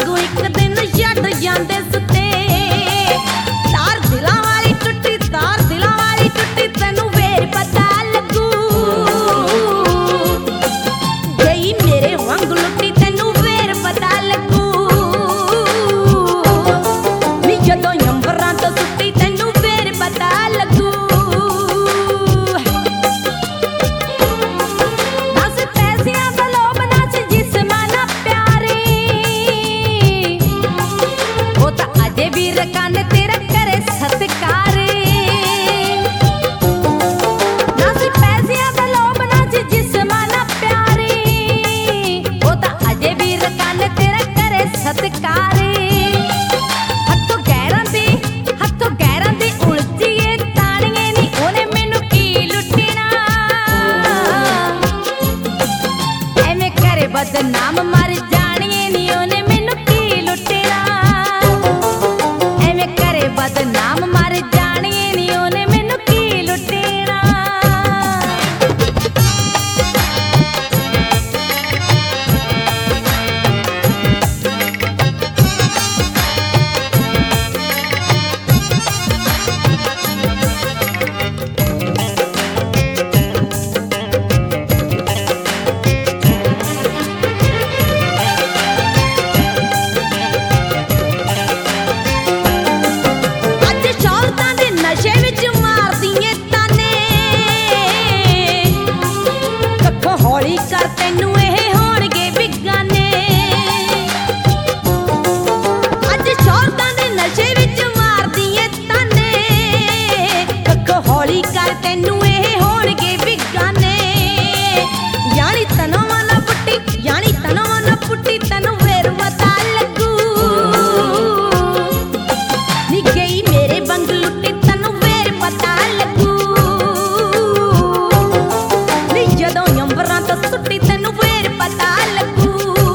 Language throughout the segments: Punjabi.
वांगू एक दिन छड्ड जांदे सुते। तार दिलां वाली टुट्टी, तार दिलां वाली टुट्टी, तैनू वेर पता लगू। गई मेरे वांगू लुट्टी, तैनू वेर पता लगू। नी जदों अंबरां तो सुट्टी, तैनू वेर पता लगू। दस पैसियां दा लोभ ना सी जिस्मां ना प्यारे, ओ तां अजे भी रकान तेरा करे सत्कारे। दस पैसियां दा लोभ ना सी जिस्मां ना प्यारे, ओ तां अजे भी रकान तेरा करे सत्कारे। हत्थों गैरां दी उलझीए ताणीए नी ओने मैनू की लुट्टना। एवें करे बदनाम मर जाणीए नी ओने मैनू की लुट्टना। एवें करे बदनाम मर जाणीए नी ओने मैनू की लुट्टना। ਅੱਜ ਸ਼ੌਹਰਤਾਂ ਦੇ ਨਸ਼ੇ ਵਿੱਚ ਮਾਰਦੀਆਂ ਤਾਨੇ, ਕੱਖੋਂ ਹੌਲੀ ਕਰ ਤੈਨੂੰ ਇਹ ਹੋਣਗੇ ਬਿਗਾਨੇ। ਅੱਜ ਸ਼ੌਹਰਤਾਂ ਦੇ ਨਸ਼ੇ ਵਿੱਚ ਮਾਰਦੀਆਂ ਤਾਨੇ, ਕੱਖੋਂ ਹੌਲੀ ਕਰ ਤੈਨੂੰ ਇਹ ਹੋਣਗੇ ਬਿਗਾਨੇ। ਯਾਨੀ ਤਨੋਂ ਨਾ ਪੁੱਟੀ, ਯਾਨੀ ਤਨੋਂ ਨਾ ਪੁੱਟੀ, ਤੈਨੂੰ ਫੇਰ ਪਤਾ ਲੱਗੂ। ਨੀ ਗਈ ਮੇਰੇ ਵਾਂਗ ਲੁੱਟੀ, ਤੈਨੂੰ ਫੇਰ ਪਤਾ ਲੱਗੂ। ਨੀ ਜਦੋਂ ਅੰਬਰਾਂ ਤੋਂ ਸੁੱਟੀ, ਤੈਨੂੰ ਫੇਰ ਪਤਾ ਲੱਗੂ।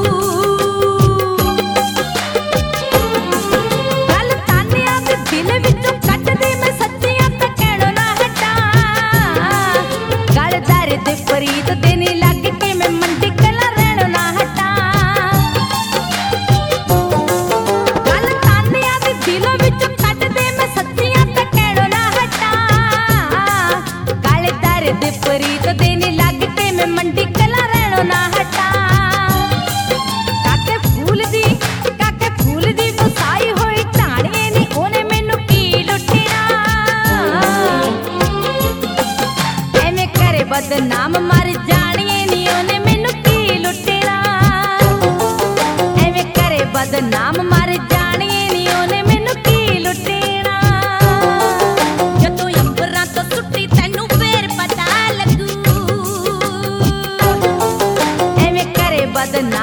ਗੱਲ ਤਾਨਿਆਂ ਦੇ ਦਿਲ ਵਿੱਚੋਂ ਕੱਢਦੀ ਮੈਂ ਸੱਚੀਆਂ ਤਾਂ ਕਹਿਣੋਂ ਨਾ ਹਟਾਂ। ਗਲ ਦਰਦ ਫਰੀਦ ਦੇ ਨੀ ਲੱਗ ਕੇ ਮੈਂ ਮੰਡੀ ਕਲਾਂ ਰਹਿਣੋਂ ਨਾ ਹਟਾਂ। ਗੱਲ ਤਾਨਿਆਂ ਦੇ ਦਿਲ ਵਿੱਚੋਂ ਕੱਢਦੇ ਮੈਂ ਸੱਚੀਆਂ ਤਾਂ ਕਹਿਣੋਂ ਨਾ ਹਟਾਂ। ਗਲ ਦਰਦ ਫਰੀਦ ਦੇ ਨੀ ਲੱਗ ਕੇ ਮੈਂ ਮੰਡੀ ਕਲਾਂ ਰਹਿਣੋਂ ਨਾ ਹਟਾਂ। ਕਾਕੇ ਫੂਲ ਦੀ ਵਸਾਈ ਹੋਈ ਢਾਣੀਏ ਨੀ ਉਹਨੇ ਮੈਨੂੰ ਕੀ ਲੁੱਟਣਾ। ਐਵੇਂ ਕਰੇ ਬਦਨਾਮ ਮਰ ਜਾਣੀਏ ਨੀ ਉਹਨੇ ਮੈਨੂੰ ਕੀ ਲੁੱਟਣਾ। ਐਵੇਂ ਕਰੇ ਬਦਨਾਮ ਮਰ ਜਾਣੀਏ ਨੀ ਉਹਨੇ ਮੈਨੂੰ ਕੀ ਲੁੱਟਣਾ। ਜਦੋਂ ਅੰਬਰਾਂ ਤੋਂ ਸੁੱਟੀ, ਤੈਨੂੰ ਫੇਰ ਪਤਾ ਲੱਗੂ। ਐਵੇਂ ਕਰੇ ਬਦਨਾਮ